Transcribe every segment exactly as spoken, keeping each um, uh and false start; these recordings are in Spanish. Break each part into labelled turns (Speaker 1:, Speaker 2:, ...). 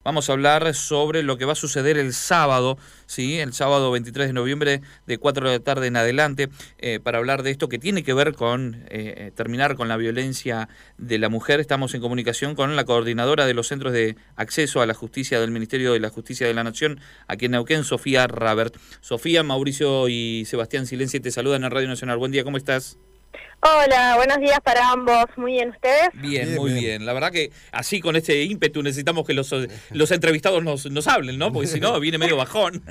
Speaker 1: vamos a hablar sobre lo que va a suceder el sábado, ¿sí? El sábado veintitrés de noviembre de cuatro de la tarde en adelante, eh, para hablar de esto que tiene que ver con eh, terminar con la violencia de la mujer. Estamos en comunicación con la coordinadora de los Centros de Acceso a la Justicia del Ministerio de la Justicia de la Nación, aquí en Neuquén, Sofía Rabert. Sofía, Mauricio y Sebastián Silenzi te saludan en Radio Nacional. Buen día, ¿cómo estás?
Speaker 2: Hola, buenos días para ambos. Muy bien, ¿ustedes?
Speaker 1: Bien,
Speaker 3: bien
Speaker 1: muy bien.
Speaker 3: bien.
Speaker 1: La verdad que así con este ímpetu necesitamos que los, los entrevistados nos, nos hablen, ¿no? Porque si no, viene medio bajón.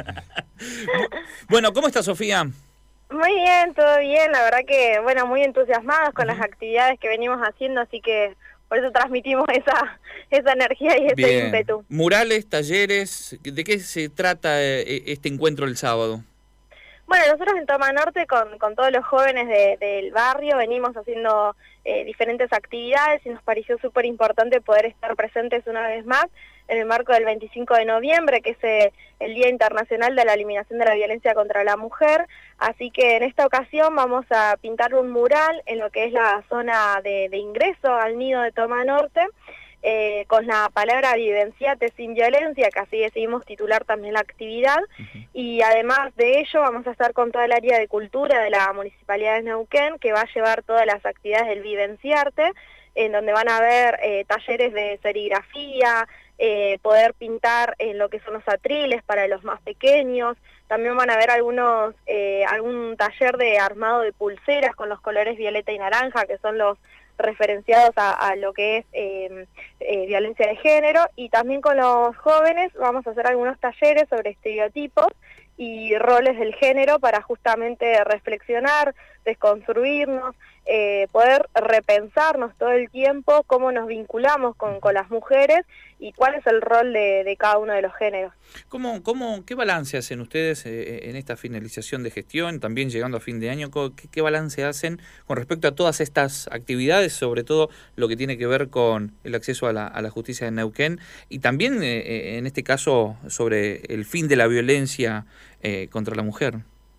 Speaker 1: Bueno, ¿cómo está Sofía?
Speaker 2: Muy bien, todo bien. La verdad que, bueno, muy entusiasmados con uh-huh. las actividades que venimos haciendo, así que por eso transmitimos esa esa energía y ese
Speaker 1: bien.
Speaker 2: ímpetu.
Speaker 1: Murales, talleres, ¿de qué se trata este encuentro el sábado?
Speaker 2: Bueno, nosotros en Toma Norte, con, con todos los jóvenes de, del barrio, venimos haciendo eh, diferentes actividades y nos pareció súper importante poder estar presentes una vez más en el marco del veinticinco de noviembre, que es eh, el Día Internacional de la Eliminación de la Violencia contra la Mujer. Así que en esta ocasión vamos a pintar un mural en lo que es la zona de, de ingreso al nido de Toma Norte, Eh, con la palabra vivenciate sin violencia, que así decidimos titular también la actividad. Uh-huh. Y además de ello vamos a estar con toda el área de cultura de la Municipalidad de Neuquén, que va a llevar todas las actividades del Vivenciarte, en donde van a haber eh, talleres de serigrafía, eh, poder pintar en lo que son los atriles para los más pequeños. También van a haber algunos eh, algún taller de armado de pulseras con los colores violeta y naranja, que son los referenciados a, a lo que es eh, eh, violencia de género. Y también con los jóvenes vamos a hacer algunos talleres sobre estereotipos y roles del género para justamente reflexionar, desconstruirnos, eh, poder repensarnos todo el tiempo cómo nos vinculamos con, con las mujeres y cuál es el rol de, de cada uno de los géneros.
Speaker 1: ¿Cómo, cómo, ¿Qué balance hacen ustedes eh, en esta finalización de gestión, también llegando a fin de año? ¿Qué, qué balance hacen con respecto a todas estas actividades, sobre todo lo que tiene que ver con el acceso a la, a la justicia de Neuquén y también, eh, en este caso, sobre el fin de la violencia eh, contra la mujer?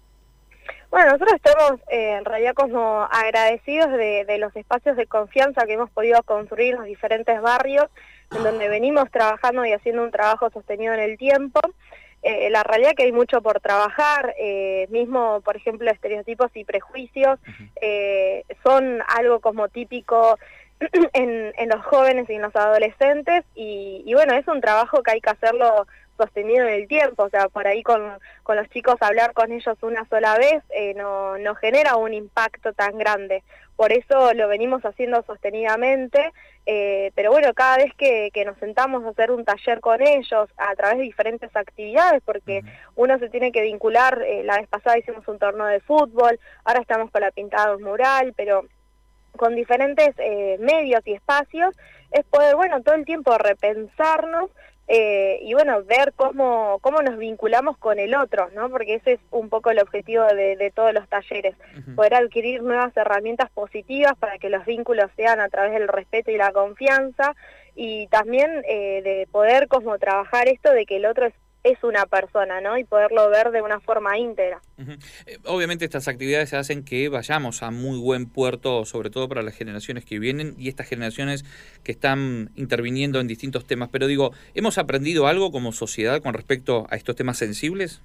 Speaker 2: Bueno, nosotros estamos eh, en realidad como agradecidos de, de los espacios de confianza que hemos podido construir en los diferentes barrios, en donde venimos trabajando y haciendo un trabajo sostenido en el tiempo. Eh, la realidad es que hay mucho por trabajar, eh, mismo, por ejemplo, estereotipos y prejuicios eh, son algo como típico en, en los jóvenes y en los adolescentes, y, y bueno, es un trabajo que hay que hacerlo sostenido en el tiempo. O sea, por ahí con, con los chicos hablar con ellos una sola vez eh, no, no genera un impacto tan grande. Por eso lo venimos haciendo sostenidamente, eh, pero bueno, cada vez que, que nos sentamos a hacer un taller con ellos a través de diferentes actividades, porque uno se tiene que vincular, eh, la vez pasada hicimos un torneo de fútbol, ahora estamos con la pintada de un mural, pero con diferentes eh, medios y espacios, es poder, bueno, todo el tiempo repensarnos eh, y bueno, ver cómo, cómo nos vinculamos con el otro, ¿no? Porque ese es un poco el objetivo de, de todos los talleres, uh-huh. poder adquirir nuevas herramientas positivas para que los vínculos sean a través del respeto y la confianza, y también eh, de poder como trabajar esto de que el otro es es una persona, ¿no? Y poderlo ver de una forma íntegra.
Speaker 1: Uh-huh. eh, obviamente estas actividades hacen que vayamos a muy buen puerto, sobre todo para las generaciones que vienen y estas generaciones que están interviniendo en distintos temas. Pero digo, ¿hemos aprendido algo como sociedad con respecto a estos temas sensibles?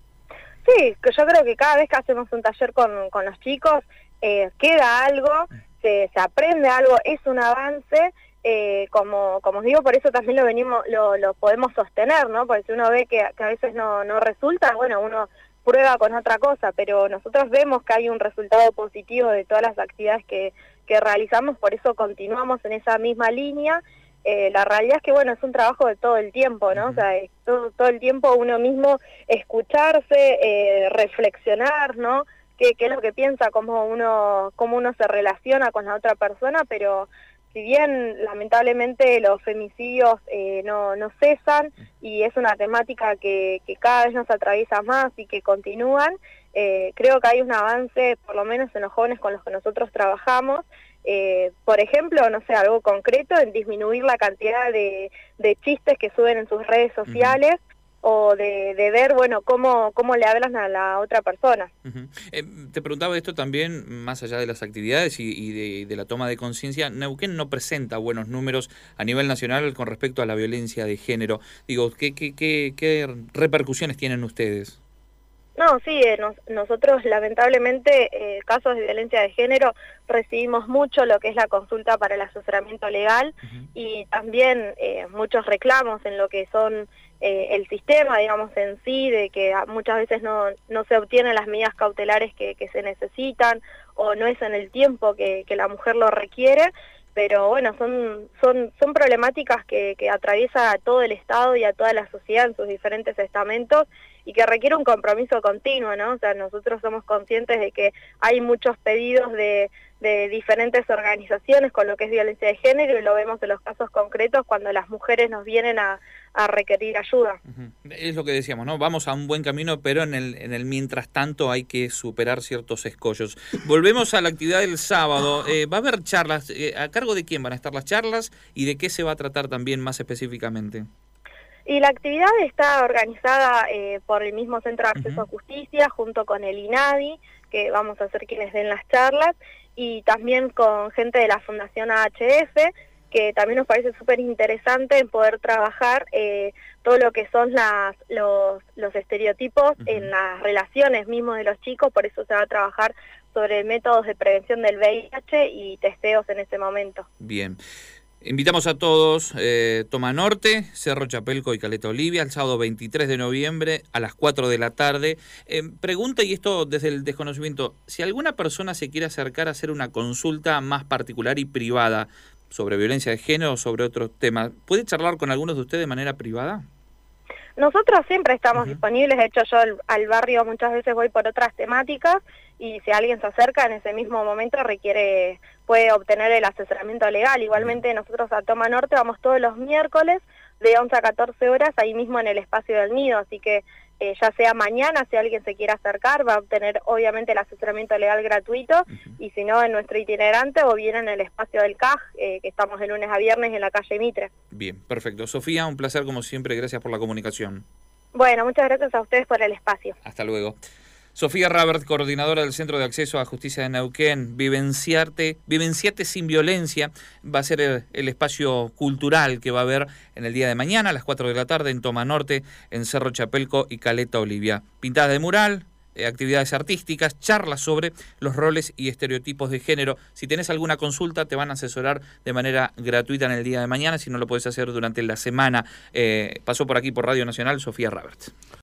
Speaker 2: Sí, que yo creo que cada vez que hacemos un taller con, con los chicos, eh, queda algo, se, se aprende algo, es un avance. Eh, como como os digo, por eso también lo venimos lo, lo podemos sostener, ¿no? Porque si uno ve que, que a veces no, no resulta, bueno, uno prueba con otra cosa, pero nosotros vemos que hay un resultado positivo de todas las actividades que, que realizamos, por eso continuamos en esa misma línea. Eh, la realidad es que, bueno, es un trabajo de todo el tiempo, ¿no? Uh-huh. O sea, es todo, todo el tiempo uno mismo escucharse, eh, reflexionar, ¿no? Qué, qué es lo que piensa, cómo uno, cómo uno se relaciona con la otra persona, pero si bien lamentablemente los femicidios eh, no, no cesan y es una temática que, que cada vez nos atraviesa más y que continúan, eh, creo que hay un avance, por lo menos en los jóvenes con los que nosotros trabajamos. Eh, por ejemplo, no sé, algo concreto, en disminuir la cantidad de, de chistes que suben en sus redes sociales, uh-huh. o de, de ver, bueno, cómo, cómo le hablan a la otra persona.
Speaker 1: Uh-huh. eh, te preguntaba esto también, más allá de las actividades y, y de, de la toma de conciencia, Neuquén no presenta buenos números a nivel nacional con respecto a la violencia de género. Digo, ¿qué, qué, qué, qué repercusiones tienen ustedes?
Speaker 2: No, sí, eh, nos, nosotros lamentablemente eh, casos de violencia de género recibimos mucho lo que es la consulta para el asesoramiento legal uh-huh. y también eh, muchos reclamos en lo que son eh, el sistema, digamos, en sí, de que muchas veces no, no se obtienen las medidas cautelares que, que se necesitan o no es en el tiempo que, que la mujer lo requiere. Pero bueno, son son son problemáticas que, que atraviesa a todo el Estado y a toda la sociedad en sus diferentes estamentos y que requiere un compromiso continuo, ¿no? O sea, nosotros somos conscientes de que hay muchos pedidos de, de diferentes organizaciones con lo que es violencia de género y lo vemos en los casos concretos cuando las mujeres nos vienen a, a requerir ayuda.
Speaker 1: Uh-huh. Es lo que decíamos, ¿no? Vamos a un buen camino, pero en el, en el mientras tanto hay que superar ciertos escollos. Volvemos a la actividad del sábado. Eh, ¿Va a haber charlas? Eh, ¿A cargo de quién van a estar las charlas y de qué se va a tratar también más específicamente?
Speaker 2: Y la actividad está organizada eh, por el mismo Centro de Acceso uh-huh. a Justicia, junto con el INADI, que vamos a ser quienes den las charlas, y también con gente de la Fundación A H F, que también nos parece súper interesante en poder trabajar eh, todo lo que son las, los, los estereotipos uh-huh. en las relaciones mismos de los chicos, por eso se va a trabajar sobre métodos de prevención del V I H y testeos en ese momento.
Speaker 1: Bien. Invitamos a todos, eh, Toma Norte, Cerro Chapelco y Caleta Olivia, el sábado veintitrés de noviembre a las cuatro de la tarde. Eh, pregunta, y esto desde el desconocimiento, si alguna persona se quiere acercar a hacer una consulta más particular y privada sobre violencia de género o sobre otros temas, ¿puede charlar con algunos de ustedes de manera privada?
Speaker 2: Nosotros siempre estamos uh-huh. disponibles, de hecho yo al, al barrio muchas veces voy por otras temáticas y si alguien se acerca en ese mismo momento requiere, puede obtener el asesoramiento legal. Igualmente nosotros a Toma Norte vamos todos los miércoles de once a catorce horas ahí mismo en el espacio del nido, así que eh, ya sea mañana, si alguien se quiere acercar, va a obtener obviamente el asesoramiento legal gratuito uh-huh. y si no en nuestro itinerante o bien en el espacio del C A J, eh, que estamos de lunes a viernes en la calle Mitre.
Speaker 1: Bien, perfecto. Sofía, un placer como siempre, gracias por la comunicación.
Speaker 2: Bueno, muchas gracias a ustedes por el espacio.
Speaker 1: Hasta luego. Sofía Rabert, coordinadora del Centro de Acceso a Justicia de Neuquén, Vivenciarte, Vivenciate sin Violencia, va a ser el, el espacio cultural que va a haber en el día de mañana a las cuatro de la tarde en Toma Norte, en Cerro Chapelco y Caleta Olivia. Pintadas de mural, eh, actividades artísticas, charlas sobre los roles y estereotipos de género. Si tenés alguna consulta, te van a asesorar de manera gratuita en el día de mañana, si no lo podés hacer durante la semana. Eh, pasó por aquí por Radio Nacional, Sofía Rabert.